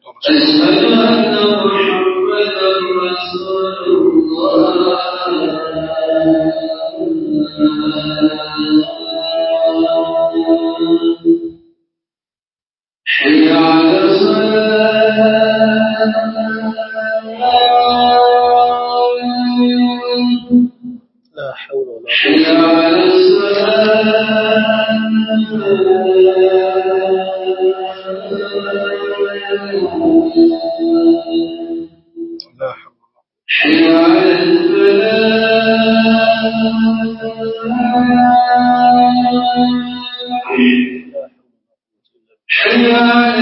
أشهد أن محمدا رسول الله حي على الصلاة لا حول ولا قوة حي على الصلاة حي على الفلاح حي على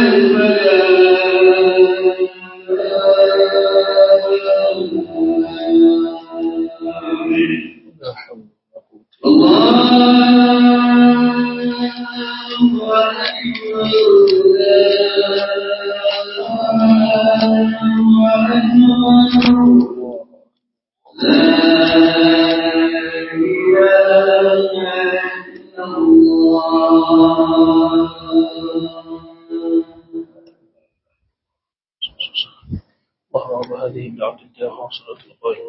اللهم هذه بعبد الله وصلاة القائم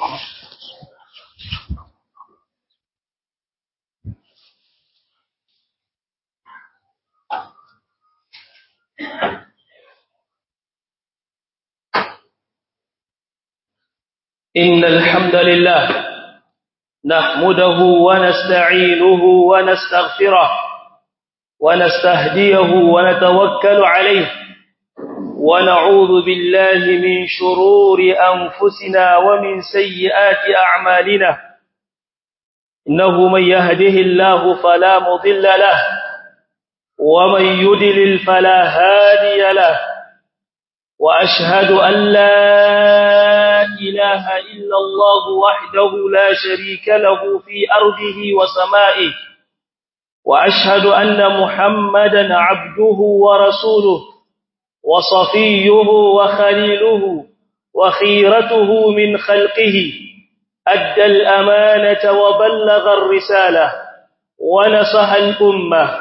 إن الحمد لله نحمده ونستعينه ونستغفره ونستهديه ونتوكل عليه ونعوذ بالله من شرور أنفسنا ومن سيئات أعمالنا إنه من يهده الله فلا مضل له ومن يضلل فلا هادي له وأشهد أن لا إله إلا الله وحده لا شريك له في أرضه وسمائه وأشهد أن محمدا عبده ورسوله وصفيه وخليله وخيرته من خلقه أدى الأمانة وبلغ الرسالة ونصح الأمة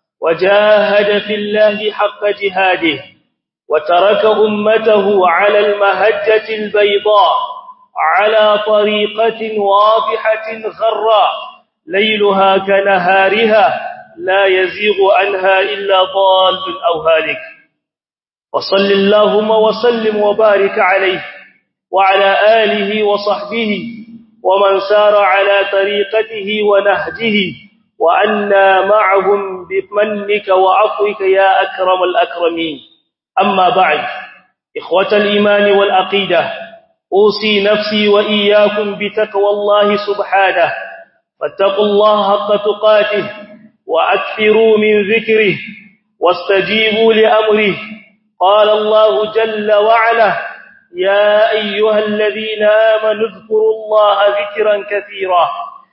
وجاهد في الله حق جهاده وترك أمته على المهجة البيضاء على طريقة واضحة غراء ليلها كنهارها لا يزيغ عنها إلا ضال أو هالك وصل اللهم وسلم وبارك عليه وعلى آله وصحبه ومن سار على طريقته ونهجه وأنا معهم بمنك وعفوك يا أكرم الأكرمين أما بعد إخوة الإيمان والعقيدة أوصي نفسي وإياكم بتقوى الله سبحانه فاتقوا الله حق تقاته وأكثروا من ذكره واستجيبوا لأمره قال الله جل وعلا يا أيها الذين آمنوا اذكروا الله ذكرا كثيرا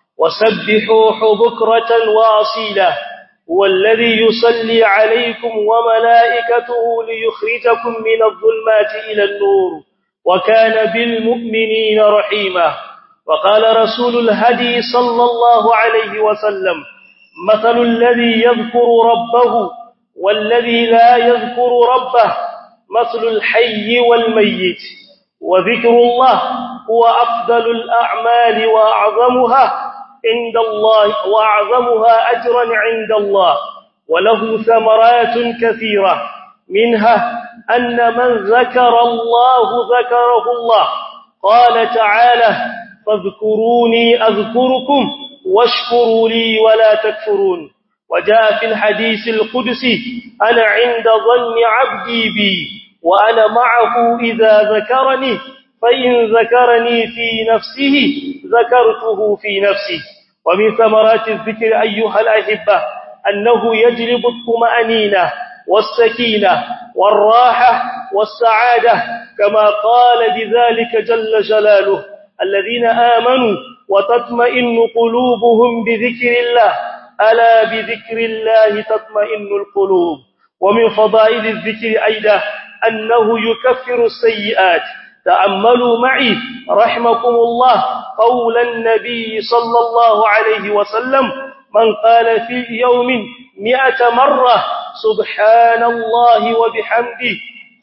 وسبحوه بكرة وأصيلا هو الذي يصلي عليكم وملائكته ليخرجكم من الظلمات إلى النور وكان بالمؤمنين رحيما وقال رسول الهدي صلى الله عليه وسلم مثل الذي يذكر ربه والذي لا يذكر ربه مثل الحي والميت وذكر الله هو أفضل الأعمال وأعظمها عند الله وأعظمها أجرا عند الله وله ثمرات كثيرة منها أن من ذكر الله ذكره الله قال تعالى فاذكروني أذكركم واشكروا لي ولا تكفرون وجاء في الحديث القدسي أنا عند ظن عبدي بي وأنا معه إذا ذكرني فإن ذكرني في نفسه ذكرته في نفسي ومن ثمرات الذكر أيها الأحبة أنه يجلب الطمأنينة والسكينة والراحة والسعادة كما قال بذلك جل جلاله الذين آمنوا وتطمئن قلوبهم بذكر الله ألا بذكر الله تطمئن القلوب ومن فضائل الذكر أيضا أنه يكفر السيئات تأملوا معي رحمكم الله قول النبي صلى الله عليه وسلم من قال في يوم 100 مرة سبحان الله وبحمده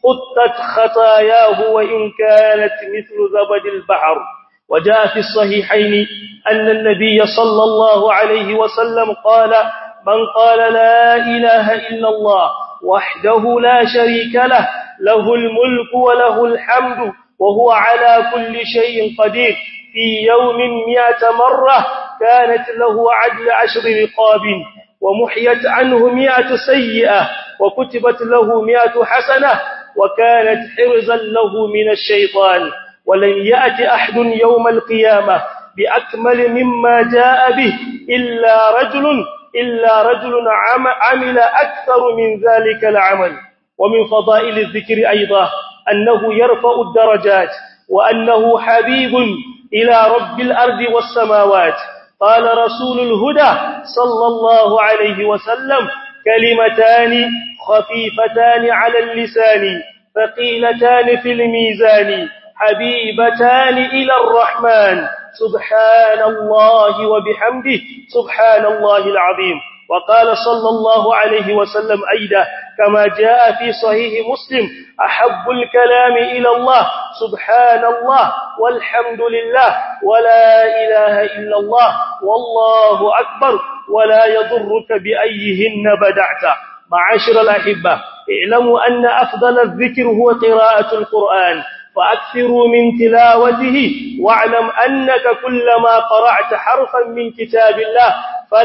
قطت خطاياه وإن كانت مثل زبد البحر. وجاء في الصحيحين أن النبي صلى الله عليه وسلم قال: من قال لا إله إلا الله وحده لا شريك له، له الملك وله الحمد وهو على كل شيء قدير، في يوم 100 مرة كانت له عدل 10 رقاب، ومحيت عنه 100 سيئة، وكتبت له 100 حسنة، وكانت حرزا له من الشيطان. ولن يأتي أحد يوم القيامة بأكمل مما جاء به إلا رجل عمل أكثر من ذلك العمل. ومن فضائل الذكر أيضا أنه يرفع الدرجات، وأنه حبيب إلى رب الأرض والسماوات. قال رسول الهدى صلى الله عليه وسلم: كلمتان خفيفتان على اللسان ثقيلتان في الميزان، حبيبتان إلى الرحمن، سبحان الله وبحمده سبحان الله العظيم. وقال صلى الله عليه وسلم أيضا كما جاء في صحيح مسلم: أحب الكلام إلى الله سبحان الله والحمد لله ولا إله إلا الله والله أكبر، ولا يضرك بأيهن بدعت. معاشر الأحبة، اعلموا أن أفضل الذكر هو قراءة القرآن، فأكثروا من تلاوته، واعلم أنك كلما قرأت حرفا من كتاب الله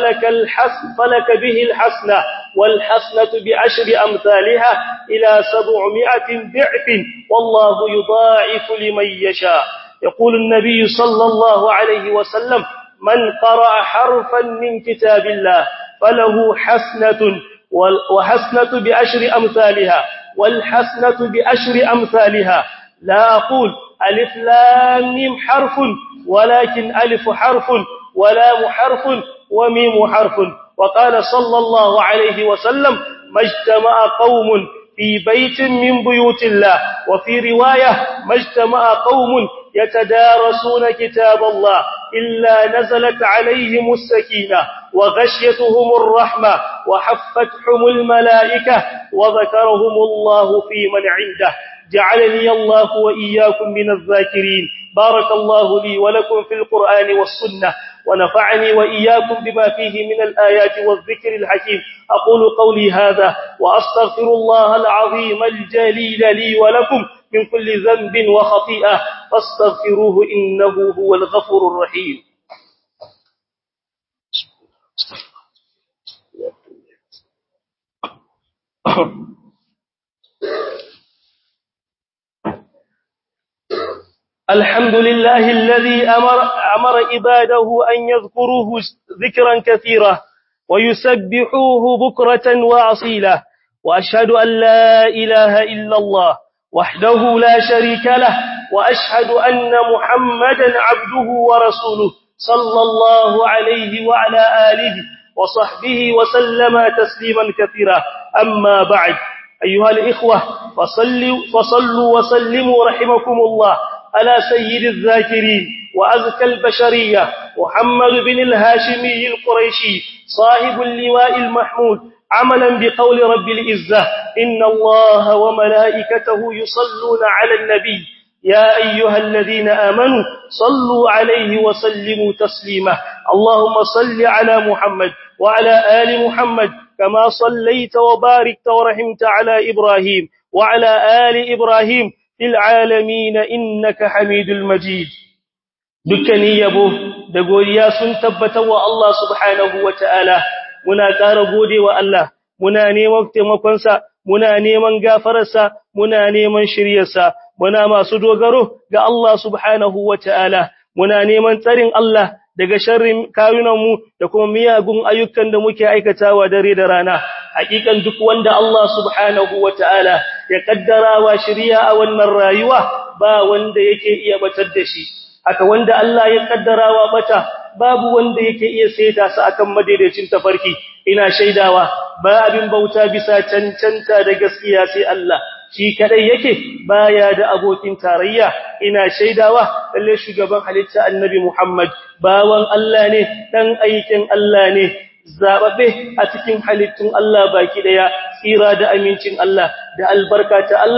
فلك به الحسنة، والحسنة ب10 أمثالها إلى 700 ضعف، والله يضاعف لمن يشاء. يقول النبي صلى الله عليه وسلم: من قرأ حرفا من كتاب الله فله حسنة، وحسنة ب10 أمثالها، والحسنة ب10 أمثالها. لا أقول ألف لام ميم حرف، ولكن ألف حرف ولام حرف وميم حرف. وقال صلى الله عليه وسلم: ما اجتمع قوم في بيت من بيوت الله، وفي رواية: ما اجتمع قوم يتدارسون كتاب الله إلا نزلت عليهم السكينة وغشيتهم الرحمة وحفتهم الملائكة وذكرهم الله في من عنده. جعلني الله وإياكم من الذاكرين. بارك الله لي ولكم في القرآن والسنة، ونفعني وإياكم بما فيه من الآيات والذكر الحكيم. أقول قولي هذا وأستغفر الله العظيم الجليل لي ولكم من كل ذنب وخطيئة، فاستغفروه إنه هو الغفور الرحيم. الحمد لله الذي أمر عباده أن يذكروه ذكرا كثيرا ويسبحوه بكرة وأصيلا، وأشهد أن لا إله إلا الله وحده لا شريك له، وأشهد أن محمدا عبده ورسوله صلى الله عليه وعلى آله وصحبه وسلم تسليما كثيرا. أما بعد، أيها الإخوة، فصلوا وسلموا رحمكم الله على سيد الذاكرين وأزكى البشرية محمد بن الهاشمي القريشي صاحب اللواء المحمود، عملا بقول رب العزة: إن الله وملائكته يصلون على النبي يا أيها الذين آمنوا صلوا عليه وسلموا تسليما. اللهم صل على محمد وعلى آل محمد كما صليت وباركت ورحمت على إبراهيم وعلى آل إبراهيم في العالمين إنك حميد المجيد. dukkanin yabo da godiya sun tabbata wa Allah subhanahu wataala. Muna ƙara godewa Allah, muna neman taimakonsa, muna neman gafararsa, muna neman shiryarsa, muna masu dogaro ga Allah subhanahu wataala, muna neman tsarin Allah daga sharrin kayunanmu da kuma miyagun ayyukan da muke aikatawa dare da rana. Hakikan duk wanda Allah subhanahu wataala ya kaddara wa shiriya a wannan rayuwa, ba wanda yake iya batar da shi. Haka wanda Allah ya kaddara wa bata, babu wanda yake iya saita sa akan madaidaicin tafarki. Ina shaidawa ba abin bauta bisa cancanta da gaskiya sai Allah, shi kadai yake baya da abokin tarayya. Ina shaidawa lalle shugaban halitta annabi Muhammad bawan Allah ne, dan aikin Allah ne, zababe a cikin halittun Allah baki daya. Tsira da amincin Allah da albarka ta Allah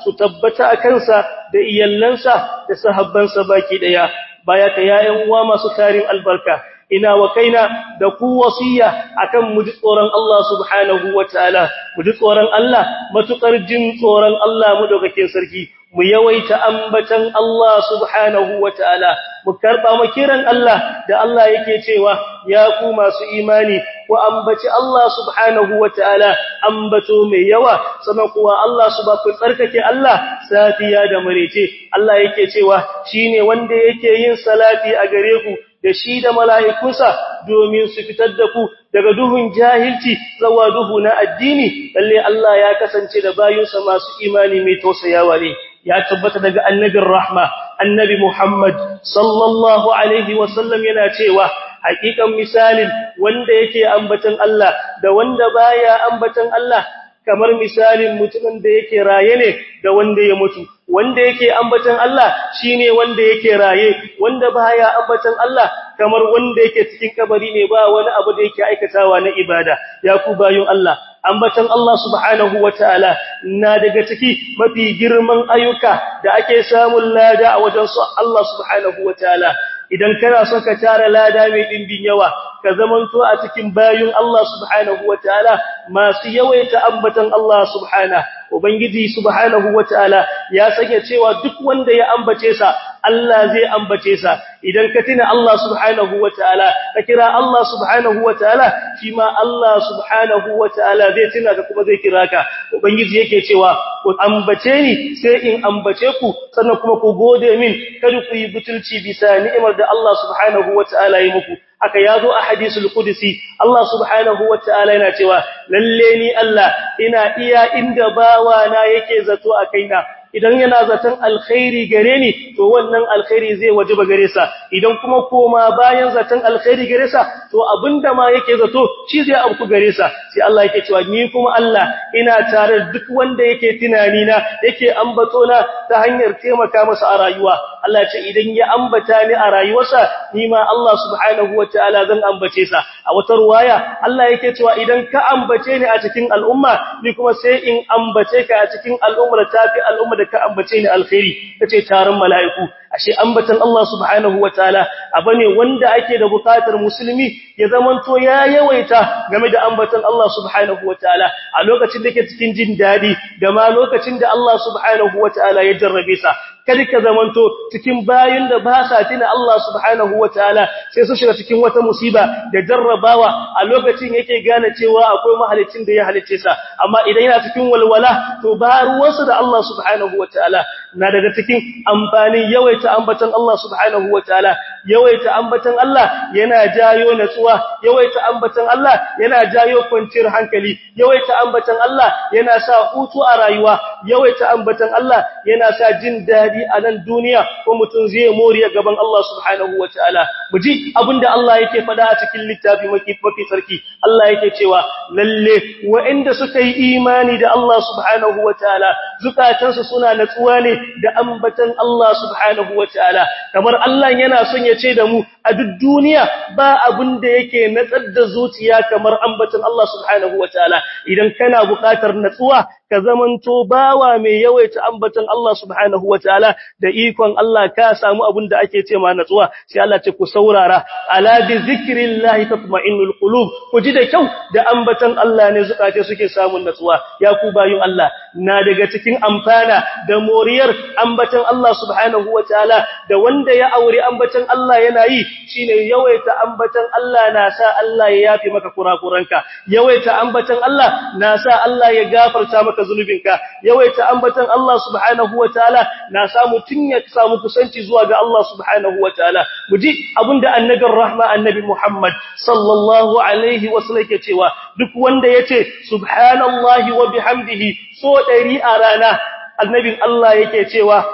su tabbata a kansa da iyallansa da sahabbansa baki daya baya ka yayan uwa masu tarin albarka ina wa kaina da ku wasiya akan mu ji tsoron Allah subhanahu wataala mu ji tsoron Allah matukar jin tsoron Allah mu dokakin sarki mu yawaita ambatan Allah subhanahu wataala mu karba makiran Allah da Allah yake cewa ya ku masu imani ku ambaci Allah subhanahu wataala ambato mai yawa sannan kuwa Allah subhanahu tsarkake Allah safiya da marece Allah yake cewa shine wanda yake yin salati a gare ku da shi da mala'ikunsa domin su fitar da ku daga duhun jahilci zuwa duhu na addini lalle Allah ya kasance da bayinsa masu imani mai tausayawa ne ya tabbata daga annabin rahma annabi Muhammad sallallahu alaihi wasallam yana cewa hakikan misalin wanda yake ambatan Allah da wanda baya ambatan Allah kamar misalin mutumin da yake raye ne da wanda ya mutu wanda yake ambatan Allah shine wanda yake raye wanda baya ambatan Allah kamar wanda yake cikin kabari ne ba wani abu da yake aikatawa na ibada ya ku bayun Allah ambatan Allah subhanahu wataala na daga ciki mafi girman ayyuka da ake samun lada a wajen Allah subhanahu wataala idan kana son ka tara lada mai dimbin yawa ka zamanto a cikin bayun Allah subhanahu wataala masu yawaita ambatan Allah subhanahu ubangiji subhanahu wataala ya sanya cewa duk wanda ya ambace sa Allah zai ambace sa idan ka tuna Allah subhanahu wataala ka kira Allah subhanahu wataala shi ma Allah subhanahu wataala zai tuna ka kuma zai kira ka ubangiji yake cewa ku ambace ni sai in ambace ku sannan kuma ku gode min kada ku yi butulci bisa ni'imar da Allah subhanahu wataala ya muku haka yazo a hadisul qudsi Allah subhanahu wataala yana cewa lalle ni Allah ina iya inda bawa na yake zato a kaina idan yana zaton alkhairi gare ni to wannan alkhairi zai wajiba gare sa idan kuma koma bayan zaton alkhairi gare sa to abinda ma yake zato shi zai amku gare sa sai Allah yake cewa ni kuma Allah ina tare da duk wanda yake tunani na yake ambato na ta hanyar taimaka masa a rayuwa Allah ya ce idan ya ambata ni a rayuwarsa ni ma Allah subhanahu wataala zan ambace sa a wata ruwaya Allah yake cewa idan ka ambace ni a cikin al'umma ni kuma sai in ambace ka a cikin al'ummar tafi al'umma da ka ambace ni alkhairi kace taron mala'iku ashe ambatan Allah subhanahu wataala abane wanda ake da bukatar musulmi ya zamanto ya yawaita game da ambatan Allah subhanahu wataala a lokacin da yake cikin jin dadi da ma lokacin da Allah subhanahu wataala ya jarrabe sa kada ka zamanto cikin bayin da ba sa tina Allah subhanahu wataala sai su shiga cikin wata musiba da jarrabawa a lokacin yake gane cewa akwai mahalicin da ya halice sa amma idan yana cikin walwala to ba ruwansa da Allah subhanahu wataala na daga cikin amfanin yawaita ambatan Allah subhanahu wataala yawaita ambatan Allah yana jayo natsuwa yawaita ambatan Allah yana jayo kwanciyar hankali yawaita ambatan Allah yana sa hutu a rayuwa yawaita ambatan Allah yana sa jin dadi a nan duniya ko mutun zai moriya gaban Allah subhanahu wataala muji abinda Allah yake fada a cikin littafi mafi sarki Allah yake cewa lalle wa'inda suka yi imani da Allah subhanahu wataala zukatansu suna natsuwa ne da ambatan Allah subhanahu wataala kamar Allah yana son ya ce da mu a duk duniya ba abin da yake natsar da zuciya kamar ambatan Allah subhanahu wataala idan kana buƙatar natsuwa ka zamanto bawa mai yawaita ambatan Allah subhanahu wataala da ikon Allah ka samu abin da ake ce ma natsuwa sai Allah ce ku saurara ala bi zikrillahi tatma'innul qulub ku ji da kyau da ambatan Allah ne zukace suke samun natsuwa ya ku bayun Allah na daga cikin amfana da moriyar ambatan Allah subhanahu wataala da wanda ya aure ambatan Allah yana yi shine yawaita ambatan Allah na sa Allah ya yafi maka kurakuranka yawaita ambatan Allah na sa Allah ya gafarta maka zunubinka yawaita ambatan Allah subhanahu wataala na sa mutun ya samu kusanci zuwa ga Allah subhanahu wataala muji abinda annabin rahma annabi Muhammad sallallahu alaihi wasallam yake cewa duk wanda yace subhanallahi wa bihamdihi so 100 a rana annabin Allah yake cewa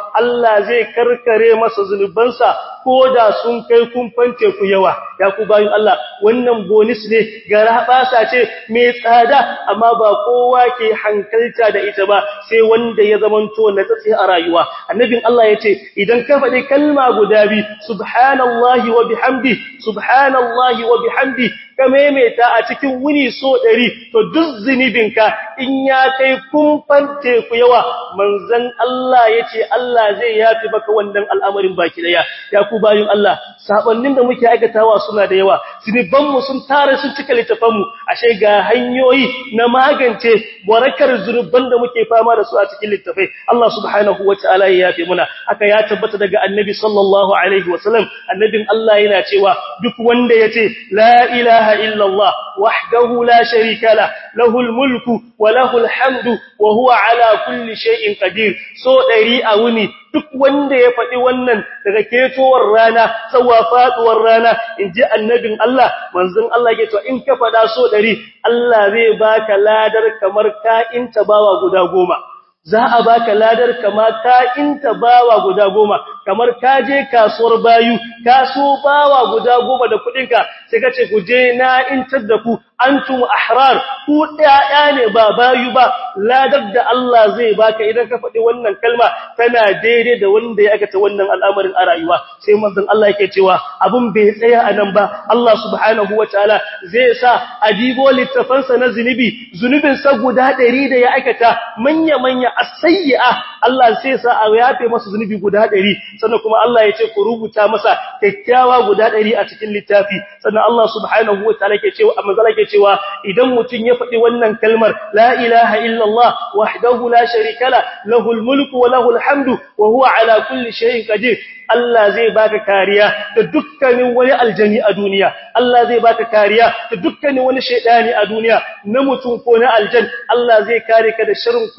Allah zai karkare masa zunubansa koda sun kai kumfan teku yawa. Ya ku bayin Allah, wannan bonus ne, garabasa ce mai tsada, amma ba kowa ke hankalta da ita ba sai wanda ya zamanto na tsatsi a rayuwa. Annabin Allah yace idan ka faɗi kalma guda bi, subhanallahi wa bihamdi, subhanallahi wa bihamdi, ka maimaita a cikin wuni so 100, to duk zunubinka in ya kai kumfan teku yawa, manzon Allah yace Allah zai yafi baka wannan al'amarin baki daya. Ya ku bayin Allah, sabannin da muke aikatawa suna da yawa, zunubanmu sun tare sun cika littafanmu, ashe ga hanyoyi na magance warakar zunuban da muke fama da su a cikin littafai. Allah subhanahu wataala ya yafe muna. Aka ya tabbata daga annabi sallallahu alaihi wasallam, annabin Allah yana cewa duk wanda yace la ilaha illallah wahdahu la sharika la, lahul mulku wa lahul hamdu wa huwa ala kulli shay'in qadir, so 100 a wuni. Duk wanda ya faɗi wannan daga ketowar rana zuwa faduwar rana, inji annabin Allah, manzon Allah yake to in ka faɗa so 100, Allah zai baka ladar kamar ka'in tabawa guda 10. Za a baka ladar kamar ka'in tabawa guda 10, kamar ka je kasuwar bayu, ka so bawa guda 10 da kudinka, sai ka ce ku je na intar da ku, antum ahrar, ku ɗaya ne ba bayu ba. Ladar da Allah zai baka idan ka faɗi wannan kalma tana daidai da wanda ya aikata wannan al'amarin a rayuwa. Sai manzon Allah yake cewa abun bai tsaya a nan ba, Allah subhanahu wataala zai sa a dibo littafansa na zunubin sa guda 100 da ya aikata, manya as-sayyi'a, Allah sai sa a yafe masa zunubi guda 100, sannan kuma Allah ya ce ku rubuta masa kyakkyawa guda 100 a cikin littafi. Sannan Allah subhanahu wataala yake cewa, manzon Allah yake cewa idan mutun ya faɗi wannan kalmar la ilaha illallah wahdahu la sharika la, lahul mulku wa lahul hamdu wa huwa ala kulli shay'in qadir, Allah zai baka kariya da dukkanin wani aljani a duniya, Allah zai baka kariya da dukkanin wani shedani a duniya, na mutum ko na aljan. Allah zai kare ka da sharrin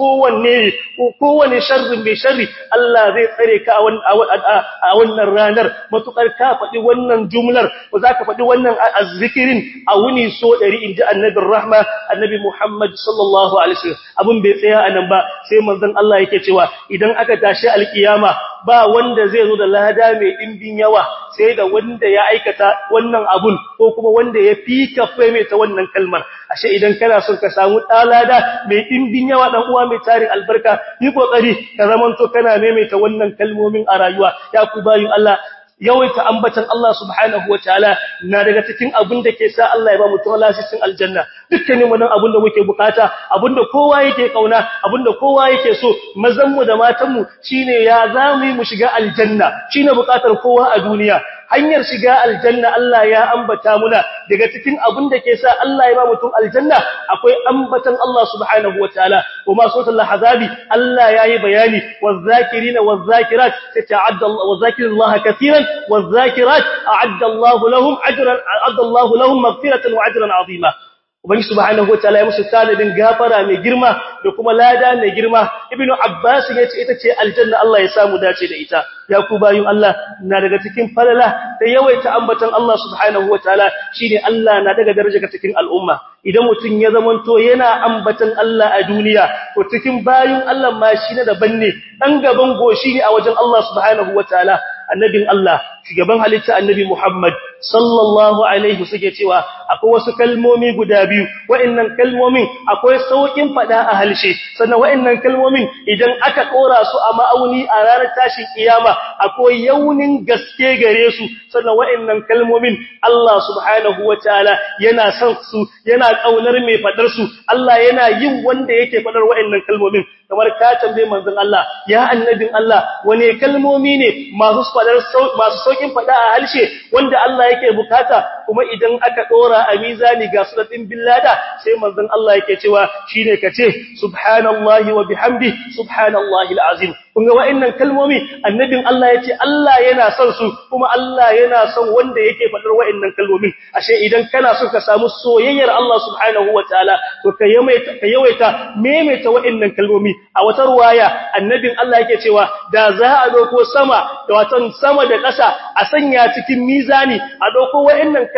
kowanne sharrin mai sharri. Allah zai tsare ka a wannan ranar, matukar ka faɗi wannan jumlar, ko zaka faɗi wannan azzikirin a wuni so 100, inji annabin rahma, annabi Muhammad sallallahu alaihi wasallam. Abun bai tsaya anan ba, sai manzon Allah yake cewa idan aka tashi alkiyama ba wanda zai zo da lada mai dimbin yawa sai da wanda ya aikata wannan abun, ko kuma wanda ya fika ta wannan kalmar. Ashe idan kana son ka samu lada mai dimbin yawa, dan uwa mai tarin albarka, yi kokari ka zamanto kana maimaita wannan kalmomin a rayuwa. Ya ku bayin Allah, yawaita ambatan Allah subhanahu wataala na daga cikin abin da ke sa Allah ya ba mutum lasisin aljanna. Dukkanin wannan abin da muke bukata, abin da kowa yake kauna, abin da kowa yake so, mazan mu da matan mu, shine ya zamu mu shiga aljanna, shine bukatar kowa a duniya. Hanyar shiga aljanna Allah ya ambata muna, daga cikin abin da ke sa Allah ya ba mutum aljanna akwai ambatan Allah subhanahu wataala. Kuma suratul ahzab Allah yayi bayani, waz-zakirina waz-zakirat ta'adda Allah, waz-zakirillaha katiran waz-zakirat a'adda Allah lahum maghfiratan wa ajran 'azima. Ubangi subhanahu wataala ya musu talibin gafara mai girma da kuma lada mai girma. Ibnu Abbas yace ita ce aljanna, Allah ya samu dace da ita. Ya ku bayun Allah, na daga cikin falala da yawaita ambatan Allah subhanahu wataala shine Allah na daga daraja cikin al'umma. Idan mutun ya zamanto yana ambatan Allah a duniya, to cikin bayun Allah ma shi ne daban ne, dan gaban goshi ne a wajen Allah subhanahu wataala. Annabin Allah, shugaban halitta annabi Muhammad sallallahu alaihi suke cewa akwai wasu kalmomi guda biyu, wa'annan kalmomin akwai saukin fada a halshe, sannan wa'annan kalmomin idan aka kora su a ma'auni a ranar tashin kiyama akwai yaunin gaske gare su. Sannan wa'annan kalmomin Allah subhanahu wataala yana son su, yana kaunar mai fadar su. Allah yana yin wanda yake fadar wa'annan kalmomin. Kamar ka tambaye manzon Allah, ya annabin Allah, wane kalmomi ne masu saukin fada a halshe wanda Allah yake bukata, kuma idan aka dora a mizani ga suratin billada, sai manzon Allah yake cewa shine kace subhanallahi wa bihamdi subhanallahi alazim. Kunga wa'annan kalmomi annabin Allah yace Allah yana son su, kuma Allah yana son wanda yake fadar wa'annan kalmomin. Ashe idan kana so ka samu soyayyar Allah subhanahu wataala, to ka yawaita maimaita wa'annan kalmomi. A wata ruwaya annabin Allah yake cewa da za a dauko sama da watan sama da ƙasa a sanya cikin mizani, a dauko wa'annan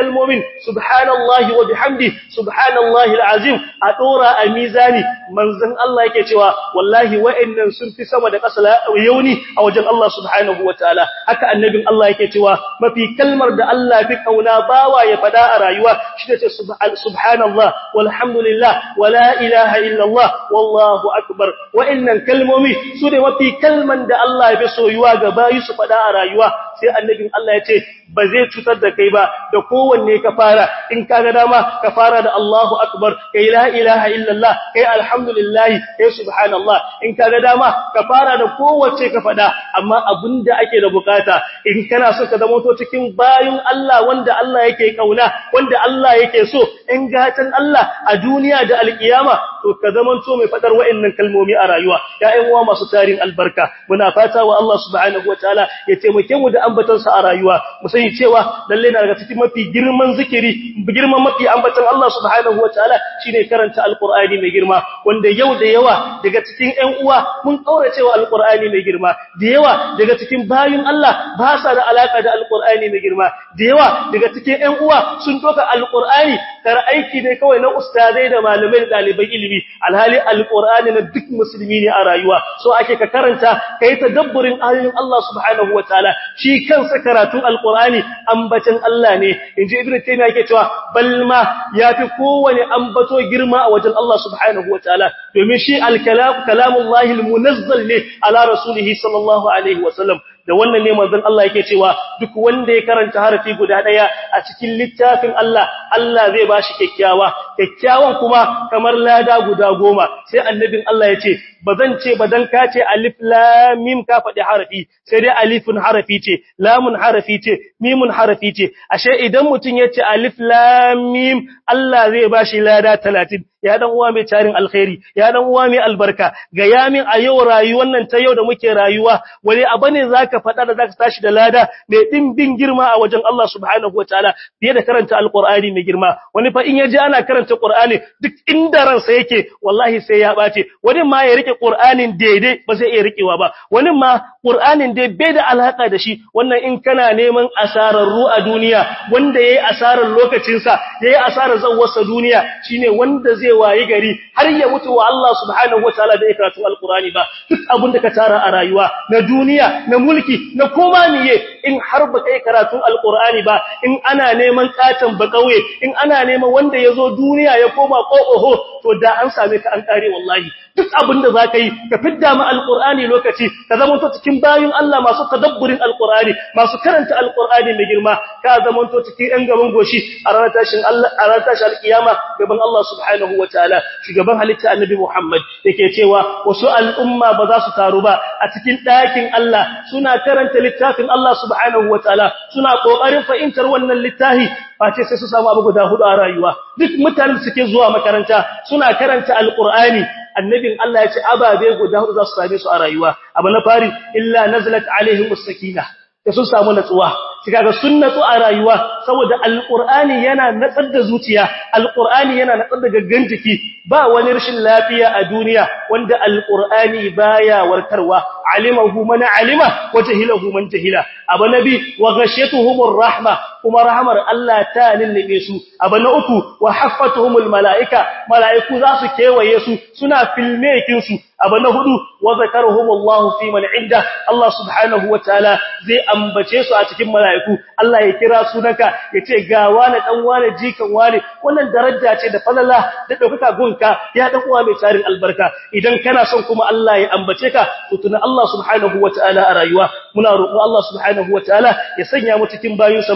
kalmomin subhanallahi wa bihamdi subhanallahi alazim a dora a mizani manzon Allah yake cewa wallahi wa'annan sun fi sama da ƙasa yauni a wajen Allah subhanahu wataala haka annabin Allah yake cewa mafi kalmar da Allah fi kauna bawa ya fada a rayuwa shi ce subhanallah walhamdulillah wala ilaha illallah wallahu akbar wa'annan kalmomi su ne mafi kalman da Allah ya fi soyuwa ga bayi su fada a rayuwa sai annabin Allah ya ce ba zai cutar da kai ba da kowanne ka fara in kaga dama ka fara da Allahu akbar kai la ilaha illallah kai alhamdulillah kai subhanallah in kaga dama ka fara da kowace ka fada amma abinda ake da bukata in kana so ka zama to cikin bayin Allah wanda Allah yake kauna wanda Allah yake so in gatan Allah a duniya da alkiyama to ka zama to mai fadar wa'annan kalmomi a rayuwa ya ƴan uwa masu tarin albarka muna fata wa Allah subhanahu wataala ya taimake mu da ambaton sa a rayuwa mu sani cewa lalle na daga cikin mafi girman zikiri girman mafi ambaton Allah subhanahu wataala shine karanta alqur'ani mai girma wanda yau da yawa daga cikin ƴan uwa mun kauracewa alqur'ani mai girma da yawa daga cikin bayin Allah ba sa da alaka da alqur'ani mai girma da yawa daga cikin ƴan uwa sun doka alqur'ani kar aiki ne kawai na ustazai da malamai da dalibai ilimi alhali alqur'ani na duk musulmi ne a rayuwa so ake ka karanta kai tadabburin ayoyin Allah subhanahu wataala shi kansa karatun alqur'ani ambacin Allah ne inji ibnu taymiya yake cewa balma yafi kowane ambato girma a wajen Allah subhanahu wataala domin shi kalamullahi almunazzal ne ala rasulihi sallallahu alaihi wasallam da wannan ne manzon Allah yake cewa duk wanda ya karanta harafi guda daya a cikin littafin Allah Allah zai bashi kyakkyawan kuma kamar lada guda 10 sai annabin Allah yace bazan ce badan ka ce alif lam mim ka faɗi harafi sai dai alifun harafi ce lamun harafi ce mimun harafi ce ashe idan mutun yace alif lam mim Allah zai bashi lada 30 ya dan uwa mai tarin alkhairi ya dan uwa mai albarka ga yamin a yau rayuwar nan ta yau da muke rayuwa wani abane zaka faɗa da zaka tashi da lada mai dimbin girma a wajen Allah subhanahu wataala fiye da karanta alqur'ani mai girma wani fa in yaji ana karanta qur'ani duk inda ransa yake wallahi sai ya bace wani ma ya rike qur'anin daidai ba zai iya rikewa ba wani ma qur'anin dai bai da alaka da shi wannan in kana neman asararru a duniya wanda yayi asarar lokacin sa yayi asarar zawarsa duniya shine wanda zai waye gari har ya mutu wa Allah subhanahu wataala da karatu alqur'ani ba duk abinda ka tara a rayuwa na duniya na mulki na koma niye in har ba kai karatu alqur'ani ba in ana neman katan ba kauye in ana neman wanda yazo duniya ya koma kokoho to da an same ka an kare wallahi duk abinda zaka yi ka fidda ma alqur'ani lokaci ka zama to cikin bayin Allah masu tadabburin alqur'ani masu karanta alqur'ani mai girma ka zama to cikin ɗan gaban goshi a ranar tashin Allah a ranar tashin alkiyama gaban Allah subhanahu wataala shugaban halitta annabi Muhammad yake cewa wasu al'umma ba za su taru ba a cikin ɗakin Allah suna karanta littafin Allah subhanahu wataala suna kokarin fahimtar wannan littafi face sai su samu abu guda 4 a rayuwa duk mutanen da suke zuwa makaranta suna karanta alqur'ani annabin Allah ya ce ababe guda 4 za su same su a rayuwa abu na fari illa nazalat alaihimus sakinah da sun samu natsuwa kaga sunnatu a rayuwa saboda alqur'ani yana natsar da zuciya alqur'ani yana natsar da gaggan jiki ba wani rashin lafiya a duniya wanda alqur'ani baya warkarwa alimahu man alima wa jahilahu man jahila abu nabi wa ghashiyatuhumur rahma kuma rahmar Allah ta lullube su abu na uku wa haffatuhumul malaika malaiku za su kewaye su suna filmekin su abu na hudu wa zakaruhumullahu fi man inda Allah subhanahu wataala zai ambace su a cikin malaiku Allah ya kira sunanka yace ga wani dan wani jikan wani wannan daraja ce da falala da daukaka gunka ya dan uwa mai tarin albarka idan kana son kuma Allah ya ambace ka to tuna Allah subhanahu wataala a rayuwa muna roƙo Allah subhanahu wataala ya sanya mu cikin bayinsa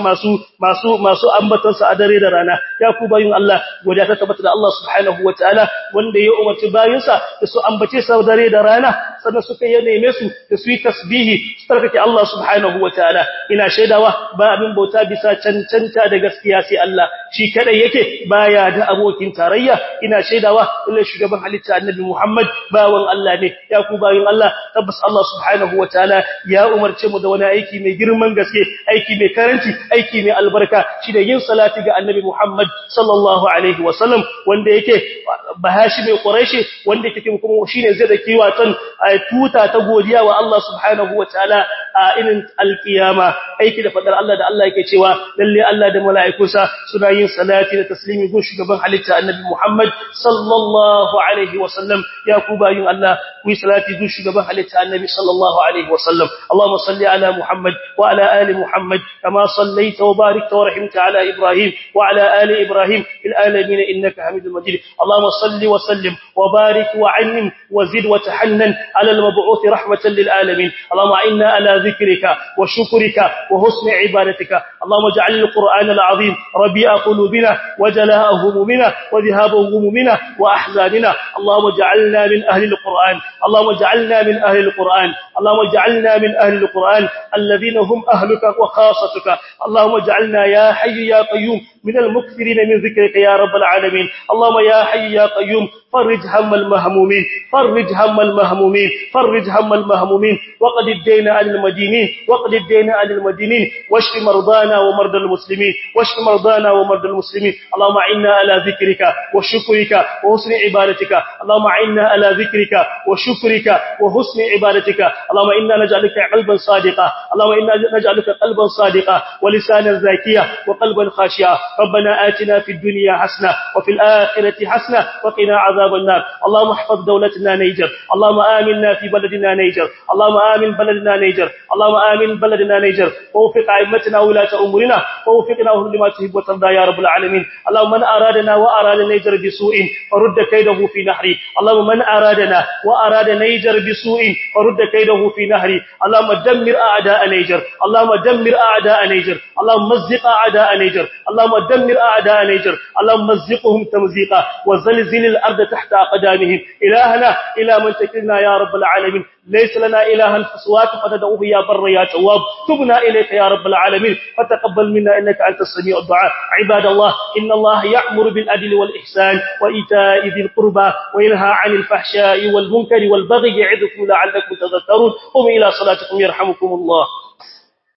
masu ambatonsa a dare da rana ya ku bayin Allah godiya ta tabbata da Allah subhanahu wataala wanda ya umarci bayinsa da su ambace sa dare da rana sannan suka yi neme su da su yi tasbihi su tarkake Allah subhanahu wataala ina shaidawa ba abin bauta bisa cancanta da gaskiya sai Allah shi kadai yake baya da abokin tarayya ina shaidawa illa shugaban halitta annabi Muhammad bawan Allah ne ya ku bayin Allah tabbas Allah subhanahu wataala ya umarce mu da wani aiki mai girman gaske aiki mai karanci aiki mai albarka shi da yin salati ga annabi Muhammad sallallahu alaihi wasallam wanda yake bahashi mai quraishi wanda yake kuma shine zai da kiwatan tuta ta godiya wa Allah subhanahu wataala a inin alkiyama aiki da fadar Allah da Allah yake cewa lalle Allah da mala'ikunsa suna yin salati da taslimi gun shugaban halitta annabi Muhammad sallallahu alaihi wasallam ya ku bayin Allah ku yi salati gun shugaban halitta annabi sallallahu alaihi wasallam Allahumma salli ala Muhammad wa ala ali Muhammad kama sallaita wa barakta wa rahimta ala Ibrahim wa ala ali Ibrahim fil alamin innaka Hamidul Majid Allahumma salli wa sallim wa barik wa annim wa zid wa tahannan ala al-mab'uth rahmatan lil alamin Allahumma inna ala dhikrika wa shukrika wa husni ibadatika Allahumma ij'al al-Qur'ana al-'azim rabi'a qulubina wa jalaa'a humumina wa dhahaba humumina wa ahzanina Allahumma ij'alna min ahli al-Qur'an Allahumma ij'alna min ahli al-Qur'an Allahumma ij'alna min ahli al-Qur'an alladhina hum ahluka wa khassatuka Allahumma ij'alna ya hayy ya qayyum من المكثرين من ذكرك يا رب العالمين اللهم يا حي يا قيوم فرج هم المهمومين فرج هم المهمومين فرج هم المهمومين وقد الدين عن المدينين وقد الدين عن المدينين واشف مرضانا ومرضى المسلمين واشف مرضانا ومرضى المسلمين اللهم اعنا على ذكرك وشكرك وحسن عبادتك اللهم اعنا على ذكرك وشكرك وحسن عبادتك اللهم انا نجعلك قلبا صادقا اللهم انا نجعلك قلبا صادقا ولسانا ذاكيا وقلبا خاشعا ربنا آتنا في الدنيا حسنة وفي الآخرة حسنة وقنا عذاب النار اللهم احفظ دولتنا نيجر اللهم آمنا في بلدنا نيجر اللهم آمن بلدنا نيجر اللهم آمن بلدنا نيجر ووفق أئمتنا وولاة أمورنا ووفقنا لما تحب وترضى يا رب العالمين اللهم من أرادنا وأراد نيجر بسوء فرد كيده في نحري اللهم من أرادنا وأراد نيجر بسوء فرد كيده في نحري اللهم دمر أعداء نيجر اللهم دمر أعداء نيجر اللهم مزق أعداء نيجر اللهم دمر أعداء نيجر اللهم مزقهم تمزيقا وزلزل الأرض تحت أقدامهم إلهنا إلى من تكلنا يا رب العالمين ليس لنا إلها فسواك فتدعوه يا بر يا تواب تبنا إليك يا رب العالمين فتقبل منا إنك أنت السميع الدعاء عباد الله إن الله يأمر بالعدل والإحسان وإيتاء ذي القربى وينهى عن الفحشاء والمنكر والبغي يعظكم لعلكم تذكرون قوموا إلى صلاتكم يرحمكم الله